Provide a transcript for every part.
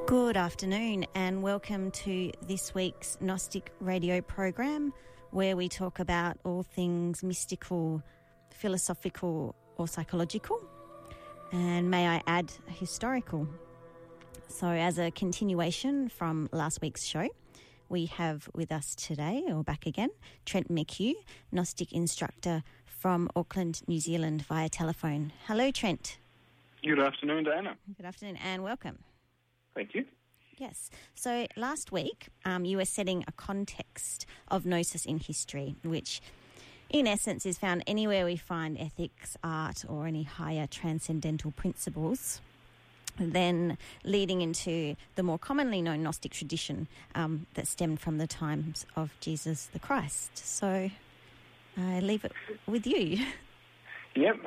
Good afternoon and welcome to this week's Gnostic radio program where we talk about all things mystical, philosophical or psychological, and may I add, historical. So as a continuation from last week's show, we have with us today, or back again, Trent McHugh, Gnostic instructor from Auckland, New Zealand via telephone. Hello, Trent. Good afternoon, Diana. Good afternoon and welcome. Thank you. Yes. So last week you were setting a context of Gnosis in history, which in essence is found anywhere we find ethics, art or any higher transcendental principles, then leading into the more commonly known Gnostic tradition that stemmed from the times of Jesus the Christ. So I leave it with you. Yep.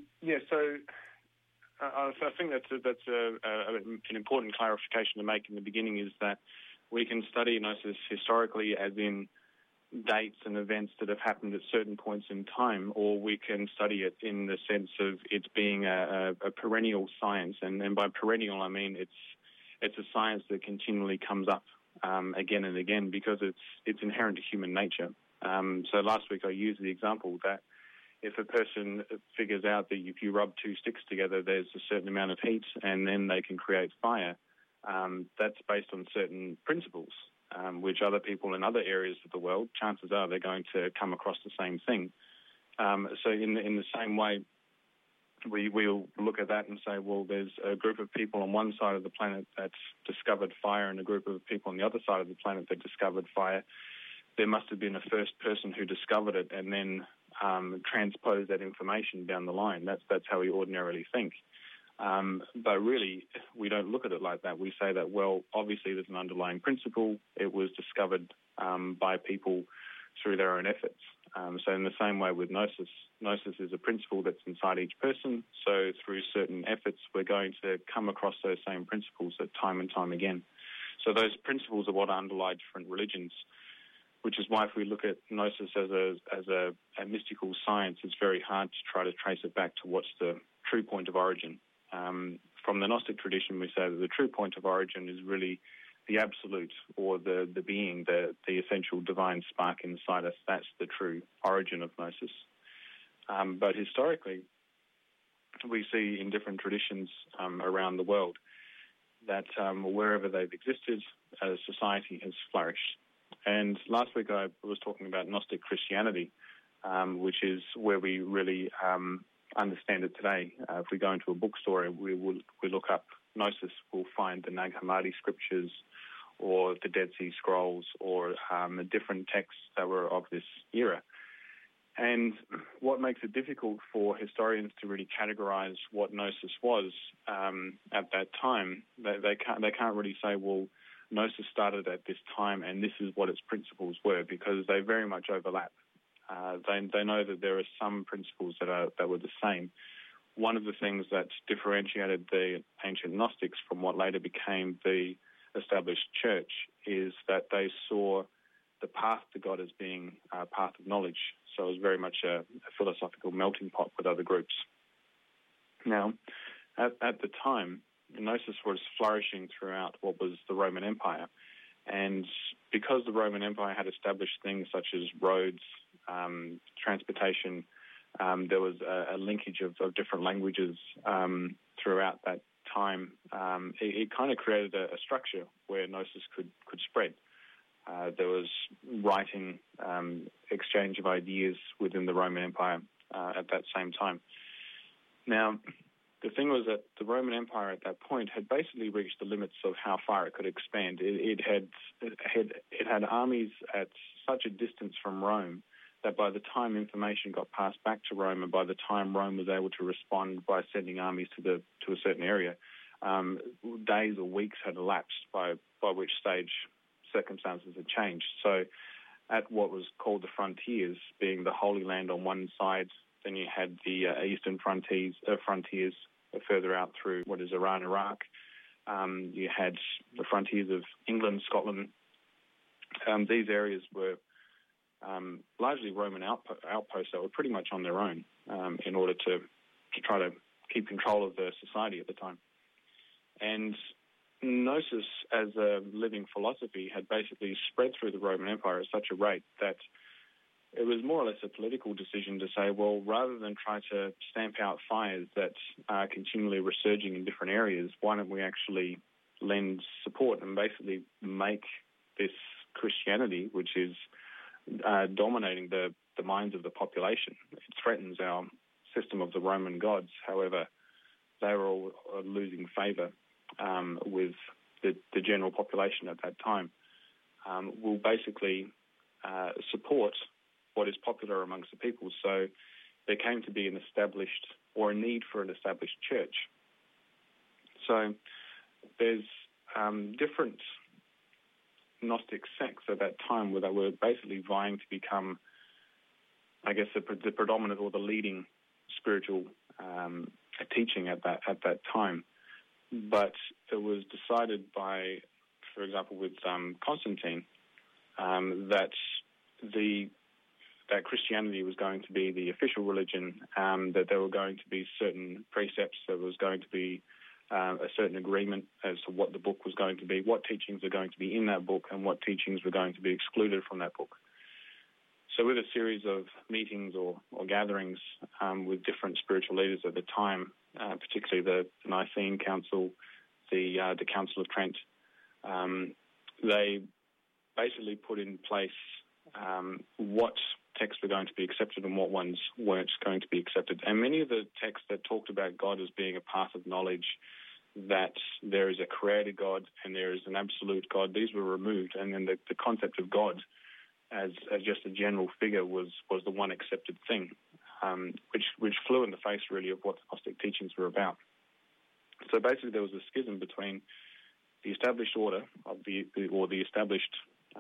I think that's an important clarification to make in the beginning, is that we can study Gnosis historically as in dates and events that have happened at certain points in time, or we can study it in the sense of it being a perennial science. And by perennial, I mean it's a science that continually comes up again and again because it's inherent to human nature. So last week I used the example that if a person figures out that if you rub two sticks together, there's a certain amount of heat and then they can create fire, that's based on certain principles, which other people in other areas of the world, chances are they're going to come across the same thing. So in the same way, we'll look at that and say, well, there's a group of people on one side of the planet that's discovered fire and a group of people on the other side of the planet that discovered fire. There must have been a first person who discovered it and then transpose that information down the line. That's how we ordinarily think. But really, we don't look at it like that. We say that, well, obviously there's an underlying principle. It was discovered by people through their own efforts. So in the same way with Gnosis, Gnosis is a principle that's inside each person. So through certain efforts, we're going to come across those same principles at time and time again. So those principles are what underlie different religions, which is why if we look at Gnosis as a mystical science, it's very hard to try to trace it back to what's the true point of origin. From the Gnostic tradition, we say that the true point of origin is really the absolute, or the being, the essential divine spark inside us. That's the true origin of Gnosis. But historically, we see in different traditions around the world that wherever they've existed, a society has flourished. And last week I was talking about Gnostic Christianity, which is where we really understand it today. If we go into a bookstore, we look up Gnosis, we'll find the Nag Hammadi scriptures or the Dead Sea Scrolls or the different texts that were of this era. And what makes it difficult for historians to really categorize what Gnosis was at that time, they can't really say, well, Gnosis started at this time and this is what its principles were, because they very much overlap. They know that there are some principles that were the same. One of the things that differentiated the ancient Gnostics from what later became the established church is that they saw the path to God as being a path of knowledge. So it was very much a philosophical melting pot with other groups. Now, at the time, Gnosis was flourishing throughout what was the Roman Empire. And because the Roman Empire had established things such as roads, transportation, there was a linkage of different languages throughout that time. It kind of created a structure where Gnosis could spread. There was writing, exchange of ideas within the Roman Empire at that same time. Now, the thing was that the Roman Empire at that point had basically reached the limits of how far it could expand. It had armies at such a distance from Rome that by the time information got passed back to Rome and by the time Rome was able to respond by sending armies to a certain area, days or weeks had elapsed, by which stage circumstances had changed. So at what was called the frontiers, being the Holy Land on one side, then you had the eastern frontiers further out through what is Iran, Iraq. You had the frontiers of England, Scotland. These areas were largely Roman outposts that were pretty much on their own in order to try to keep control of the society at the time. And Gnosis as a living philosophy had basically spread through the Roman Empire at such a rate that it was more or less a political decision to say, well, rather than try to stamp out fires that are continually resurging in different areas, why don't we actually lend support and basically make this Christianity, which is dominating the minds of the population. It threatens our system of the Roman gods. However, they were all losing favour with the general population at that time. Will basically support what is popular amongst the people. So there came to be an established, or a need for an established church. So there's different Gnostic sects at that time where they were basically vying to become, I guess, the predominant or the leading spiritual teaching at that time. But it was decided by, for example, with Constantine, that Christianity was going to be the official religion, that there were going to be certain precepts, there was going to be a certain agreement as to what the book was going to be, what teachings are going to be in that book, and what teachings were going to be excluded from that book. So with a series of meetings or gatherings with different spiritual leaders at the time, particularly the Nicene Council, the Council of Trent, they basically put in place what texts were going to be accepted and what ones weren't going to be accepted. And many of the texts that talked about God as being a path of knowledge, that there is a created God and there is an absolute God, these were removed. And then the concept of God as just a general figure was the one accepted thing, which flew in the face really of what the Gnostic teachings were about. So basically there was a schism between the established order of the established,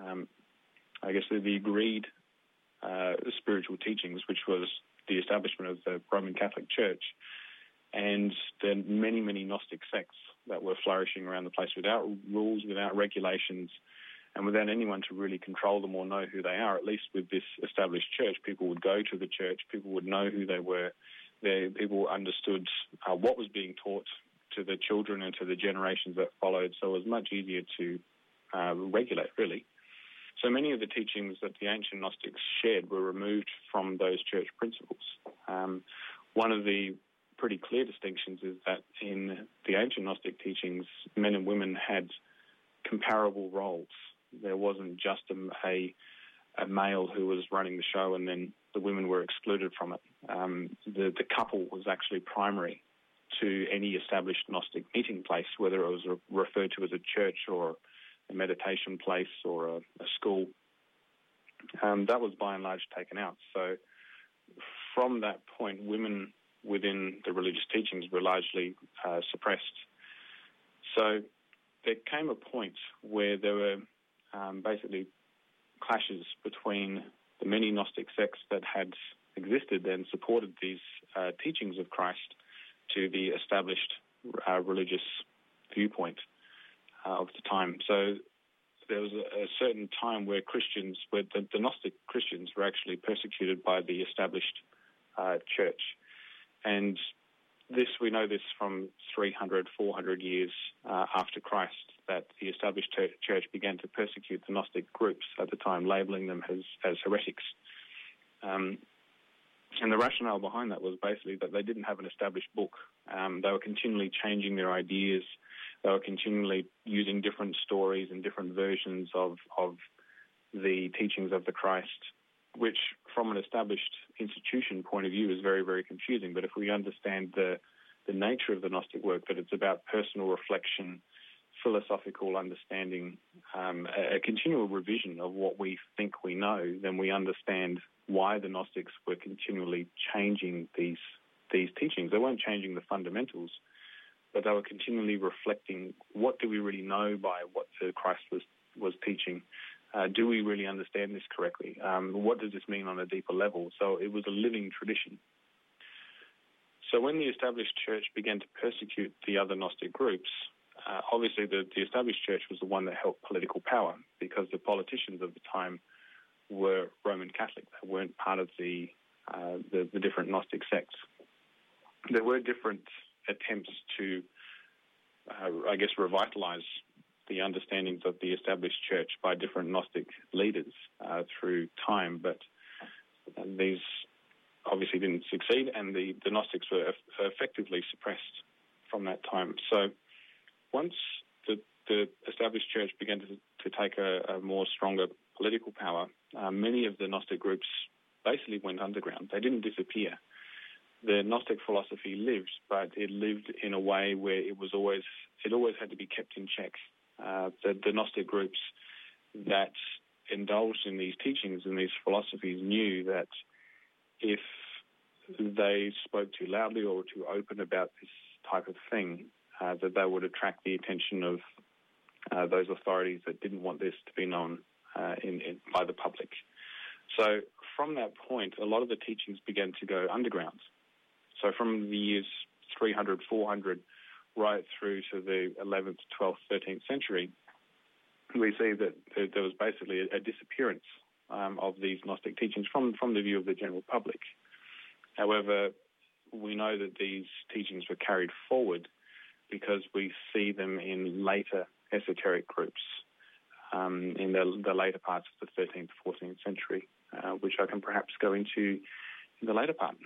I guess the agreed spiritual teachings, which was the establishment of the Roman Catholic Church, and the many, many Gnostic sects that were flourishing around the place without rules, without regulations, and without anyone to really control them or know who they are. At least with this established church, people would go to the church, people would know who they were, people understood what was being taught to the children and to the generations that followed, so it was much easier to regulate, really. So many of the teachings that the ancient Gnostics shared were removed from those church principles. One of the pretty clear distinctions is that in the ancient Gnostic teachings, men and women had comparable roles. There wasn't just a male who was running the show and then the women were excluded from it. The couple was actually primary to any established Gnostic meeting place, whether it was referred to as a church or a meditation place or a school. That was by and large taken out. So from that point, women within the religious teachings were largely suppressed. So there came a point where there were basically clashes between the many Gnostic sects that had existed and supported these teachings of Christ to the established religious viewpoint of the time. So there was a certain time where the Gnostic Christians were actually persecuted by the established church. And we know this from 300, 400 years after Christ, that the established church began to persecute the Gnostic groups at the time, labeling them as heretics. And the rationale behind that was basically that they didn't have an established book. They were continually changing their ideas. They were continually using different stories and different versions of the teachings of the Christ, which from an established institution point of view is very, very confusing. But if we understand the nature of the Gnostic work, that it's about personal reflection, philosophical understanding, a continual revision of what we think we know, then we understand why the Gnostics were continually changing these teachings. They weren't changing the fundamentals, but they were continually reflecting, what do we really know by what the Christ was teaching? Do we really understand this correctly? What does this mean on a deeper level? So it was a living tradition. So when the established church began to persecute the other Gnostic groups, obviously the established church was the one that held political power, because the politicians of the time were Roman Catholic. They weren't part of the different Gnostic sects. There were different attempts to revitalize the understandings of the established church by different Gnostic leaders through time, but these obviously didn't succeed, and the Gnostics were effectively suppressed from that time. So once the established church began to take a more stronger political power, many of the Gnostic groups basically went underground. They didn't disappear. The Gnostic philosophy lived, but it lived in a way where it always had to be kept in check. The Gnostic groups that indulged in these teachings and these philosophies knew that if they spoke too loudly or too open about this type of thing, that they would attract the attention of those authorities that didn't want this to be known by the public. So from that point, a lot of the teachings began to go underground. So from the years 300, 400, right through to the 11th, 12th, 13th century, we see that there was basically a disappearance of these Gnostic teachings from the view of the general public. However, we know that these teachings were carried forward because we see them in later esoteric groups in the later parts of the 13th, 14th century, which I can perhaps go into in the later part.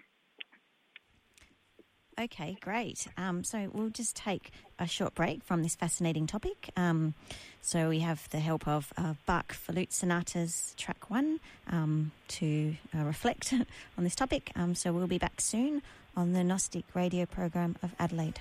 Okay, great. So we'll just take a short break from this fascinating topic. So we have the help of Bach for Lute Sonatas Track 1 to reflect on this topic. So we'll be back soon on the Gnostic radio program of Adelaide.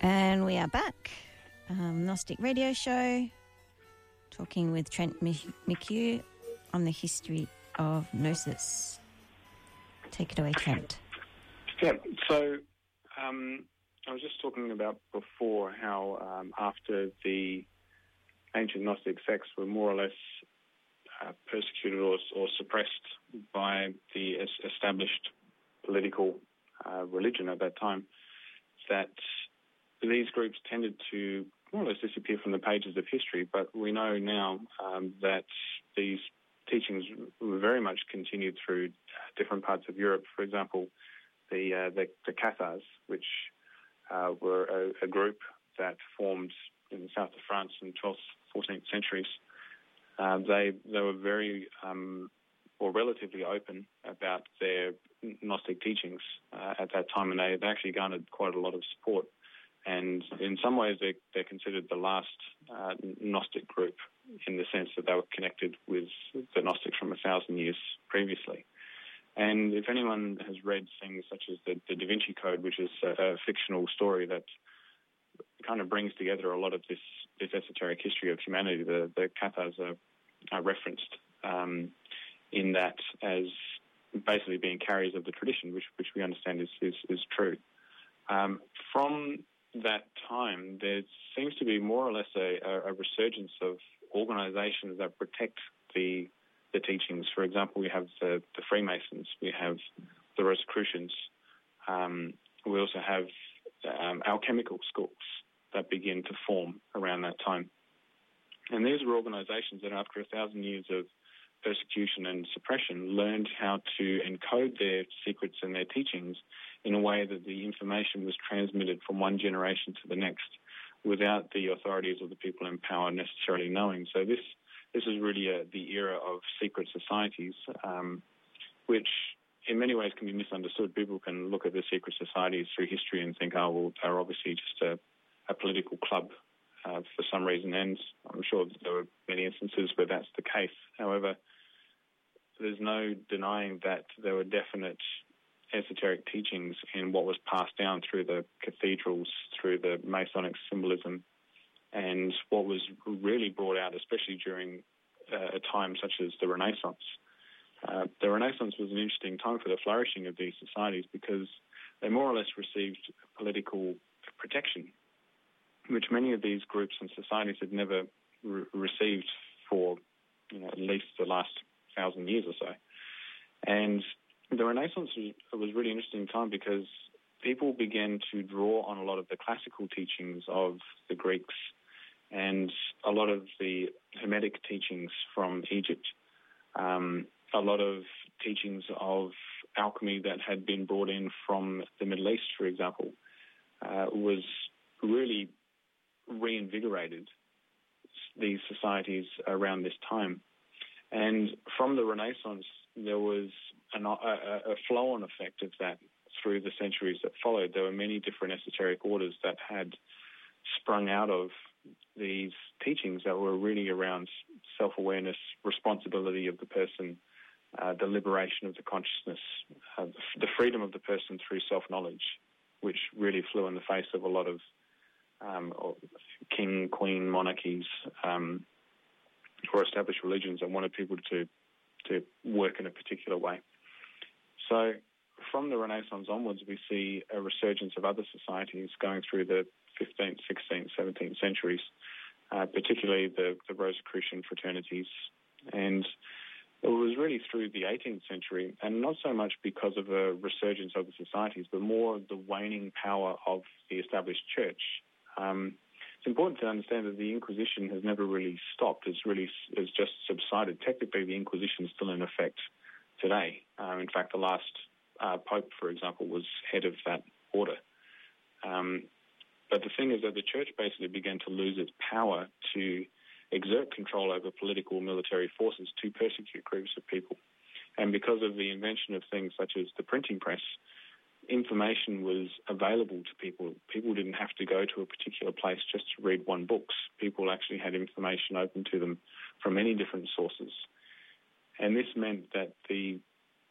And we are back. Gnostic Radio Show, talking with Trent McHugh on the history of Gnosis. Take it away, Trent. Yeah, so I was just talking about before how after the ancient Gnostic sects were more or less persecuted or suppressed by the established political religion at that time, that these groups tended to more or less disappear from the pages of history. But we know now that these teachings were very much continued through different parts of Europe. For example, the Cathars, which were a group that formed in the south of France in the 12th, 14th centuries. They were very or relatively open about their Gnostic teachings at that time, and they actually garnered quite a lot of support. And in some ways, they're considered the last Gnostic group in the sense that they were connected with the Gnostics from 1,000 years previously. And if anyone has read things such as the Da Vinci Code, which is a fictional story that kind of brings together a lot of this esoteric history of humanity, the Cathars are referenced in that as basically being carriers of the tradition, which we understand is true. From that time, there seems to be more or less a resurgence of organizations that protect the teachings. For example, we have the Freemasons, we have the Rosicrucians, we also have alchemical schools that begin to form around that time. And these were organizations that after 1,000 years of persecution and suppression learned how to encode their secrets and their teachings in a way that the information was transmitted from one generation to the next without the authorities or the people in power necessarily knowing. So this is really the era of secret societies, which in many ways can be misunderstood. People can look at the secret societies through history and think, oh, well, they're obviously just a political club for some reason, and I'm sure there were many instances where that's the case. However, there's no denying that there were definite esoteric teachings in what was passed down through the cathedrals, through the Masonic symbolism, and what was really brought out, especially during a time such as the Renaissance. The Renaissance was an interesting time for the flourishing of these societies because they more or less received political protection, which many of these groups and societies had never received for at least the last 1,000 years or so. And the Renaissance was a really interesting time because people began to draw on a lot of the classical teachings of the Greeks and a lot of the Hermetic teachings from Egypt, a lot of teachings of alchemy that had been brought in from the Middle East, for example, was really reinvigorated these societies around this time. And from the Renaissance, there was a flow-on effect of that through the centuries that followed. There were many different esoteric orders that had sprung out of these teachings that were really around self-awareness, responsibility of the person, the liberation of the consciousness, the freedom of the person through self-knowledge, which really flew in the face of a lot of king, queen monarchies or established religions that wanted people to work in a particular way. So from the Renaissance onwards, we see a resurgence of other societies going through the 15th, 16th, 17th centuries, particularly the Rosicrucian fraternities. And it was really through the 18th century, and not so much because of a resurgence of the societies, but more the waning power of the established church. It's important to understand that the Inquisition has never really stopped. It's just subsided. Technically, the Inquisition is still in effect today. In fact, the last Pope, for example, was head of that order. But the thing is that the church basically began to lose its power to exert control over political military forces to persecute groups of people. And because of the invention of things such as the printing press, information was available to people. People didn't have to go to a particular place just to read one book. People actually had information open to them from many different sources. And this meant that the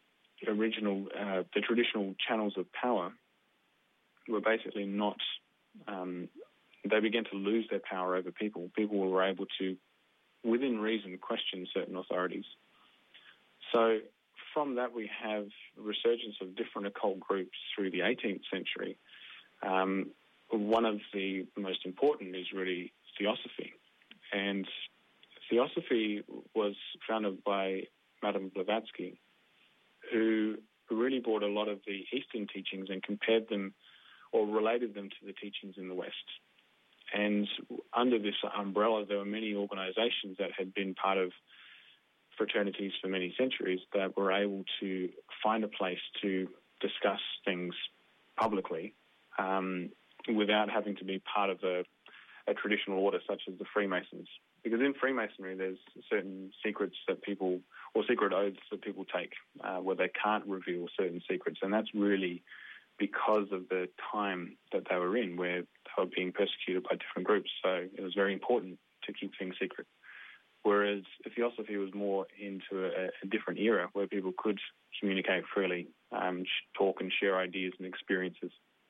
traditional channels of power were basically not they began to lose their power over people. People were able to, within reason, question certain authorities. So from that, we have a resurgence of different occult groups through the 18th century. One of the most important is really Theosophy. And Theosophy was founded by Madame Blavatsky, who really brought a lot of the Eastern teachings and compared them or related them to the teachings in the West. And under this umbrella, there were many organizations that had been part of fraternities for many centuries that were able to find a place to discuss things publicly without having to be part of a traditional order such as the Freemasons. Because in Freemasonry, there's certain secrets that people, or secret oaths that people take where they can't reveal certain secrets. And that's really because of the time that they were in, where they were being persecuted by different groups. So it was very important to keep things secret. Whereas Theosophy was more into a different era where people could communicate freely, talk and share ideas and experiences,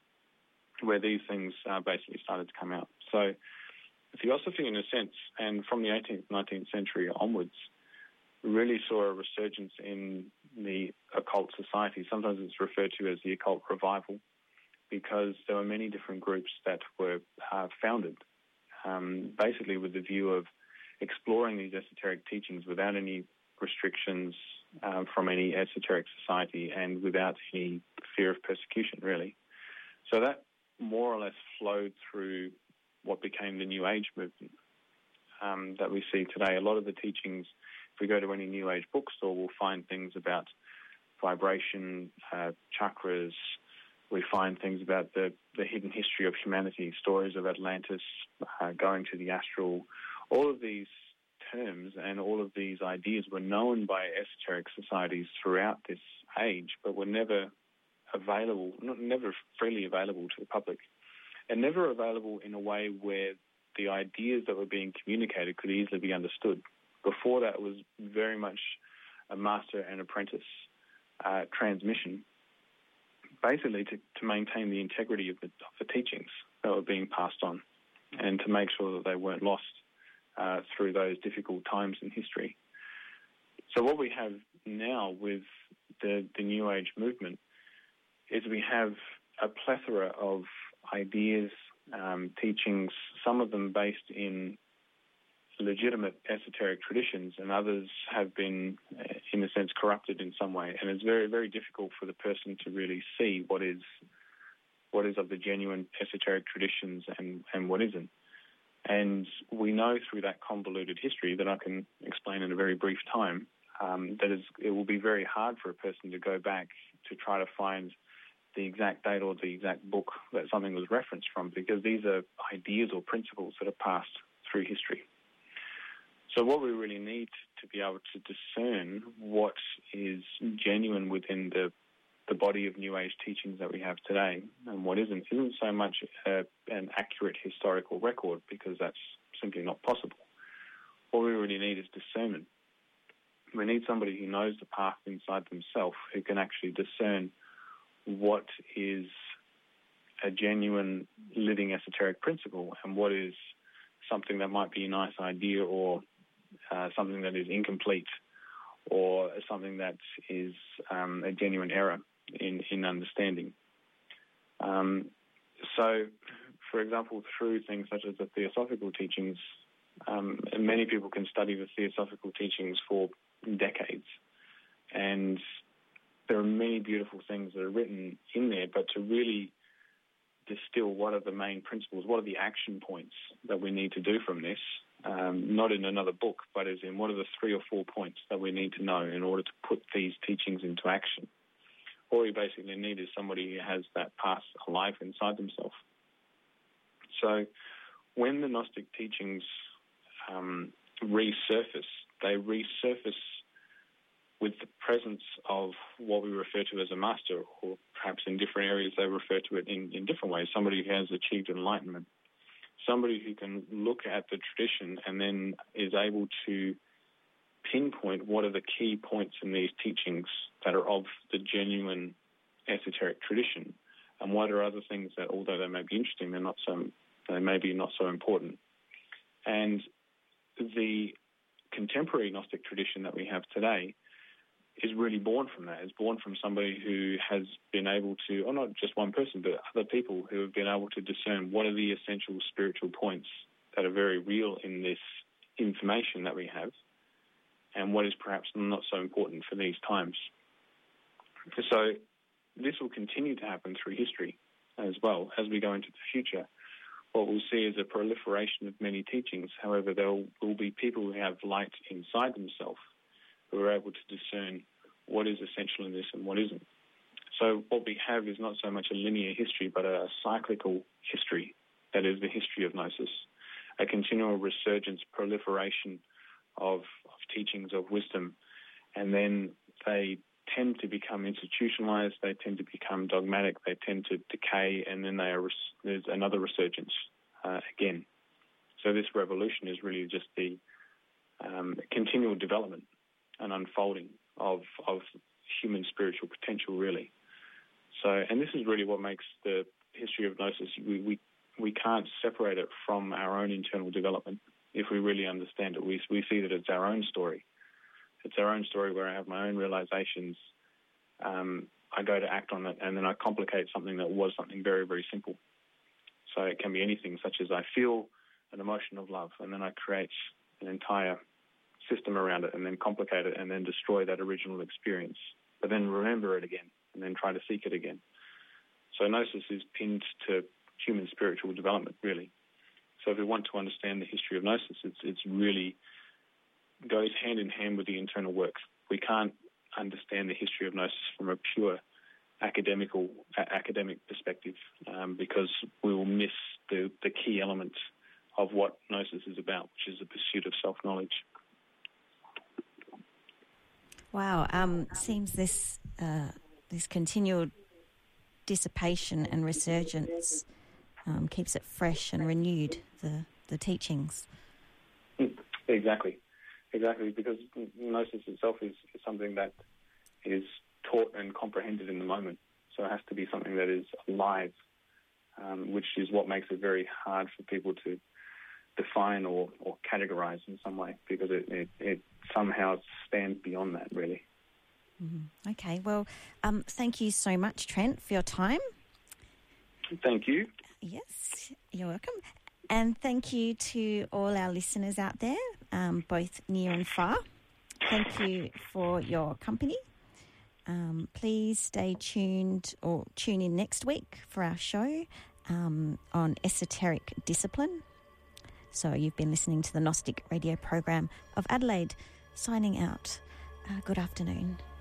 where these things basically started to come out. So Theosophy, in a sense, and from the 18th, 19th century onwards, really saw a resurgence in the occult society. Sometimes it's referred to as the occult revival, because there were many different groups that were founded, basically with the view of exploring these esoteric teachings without any restrictions from any esoteric society and without any fear of persecution, really. So that more or less flowed through what became the New Age movement that we see today. A lot of the teachings, if we go to any New Age bookstore, we'll find things about vibration, chakras. We find things about the hidden history of humanity, stories of Atlantis, going to the astral. All of these terms and all of these ideas were known by esoteric societies throughout this age, but were never available, never freely available to the public, and never available in a way where the ideas that were being communicated could easily be understood. Before that, it was very much a master and apprentice transmission, basically to maintain the integrity of the teachings that were being passed on and to make sure that they weren't lost through those difficult times in history. So what we have now with the New Age movement is we have a plethora of ideas, teachings, some of them based in legitimate esoteric traditions, and others have been, in a sense, corrupted in some way. And it's very, very difficult for the person to really see what is of the genuine esoteric traditions and what isn't. And we know through that convoluted history that I can explain in a very brief time, it will be very hard for a person to go back to try to find the exact date or the exact book that something was referenced from, because these are ideas or principles that are passed through history. So what we really need to be able to discern what is genuine within the body of New Age teachings that we have today and what isn't so much an accurate historical record, because that's simply not possible. What we really need is discernment. We need somebody who knows the path inside themselves, who can actually discern what is a genuine living esoteric principle and what is something that might be a nice idea or something that is incomplete or something that is a genuine error in understanding. So, for example, through things such as the Theosophical teachings, many people can study the Theosophical teachings for decades, and there are many beautiful things that are written in there, but to really distill what are the main principles, what are the action points that we need to do from this, not in another book, but as in what are the 3 or 4 points that we need to know in order to put these teachings into action. All you basically need is somebody who has that path alive inside themselves. So when the Gnostic teachings resurface, they resurface with the presence of what we refer to as a master, or perhaps in different areas they refer to it in different ways, somebody who has achieved enlightenment, somebody who can look at the tradition and then is able to pinpoint what are the key points in these teachings that are of the genuine esoteric tradition, and what are other things that, although they may be interesting, they may be not so important. And the contemporary Gnostic tradition that we have today is really born from that. It's born from somebody who has been able to, or not just one person, but other people who have been able to discern what are the essential spiritual points that are very real in this information that we have, and what is perhaps not so important for these times. So this will continue to happen through history as well as we go into the future. What we'll see is a proliferation of many teachings. However, there will be people who have light inside themselves who are able to discern what is essential in this and what isn't. So what we have is not so much a linear history, but a cyclical history, that is the history of Gnosis, a continual resurgence, proliferation of teachings of wisdom, and then they tend to become institutionalized, they tend to become dogmatic, they tend to decay, and then there's another resurgence again. So this revolution is really just the continual development and unfolding of human spiritual potential, really. So, and this is really what makes the history of Gnosis. We can't separate it from our own internal development. If we really understand it, we see that it's our own story. It's our own story where I have my own realizations. I go to act on it, and then I complicate something that was something very, very simple. So it can be anything, such as I feel an emotion of love, and then I create an entire system around it, and then complicate it, and then destroy that original experience, but then remember it again, and then try to seek it again. So Gnosis is pinned to human spiritual development, really. So if we want to understand the history of Gnosis, it's really goes hand in hand with the internal work. We can't understand the history of Gnosis from a pure academic perspective because we will miss the key elements of what Gnosis is about, which is the pursuit of self-knowledge. Wow, seems this continual dissipation and resurgence keeps it fresh and renewed, the teachings. Exactly, because Gnosis itself is something that is taught and comprehended in the moment, so it has to be something that is alive, which is what makes it very hard for people to define or categorize in some way, because it somehow stands beyond that, really. Mm-hmm. Okay, well, thank you so much, Trent, for your time. Thank you. Yes, you're welcome. And thank you to all our listeners out there, both near and far. Thank you for your company. Please stay tuned or tune in next week for our show on esoteric discipline. So you've been listening to the Gnostic radio program of Adelaide, signing out. Good afternoon.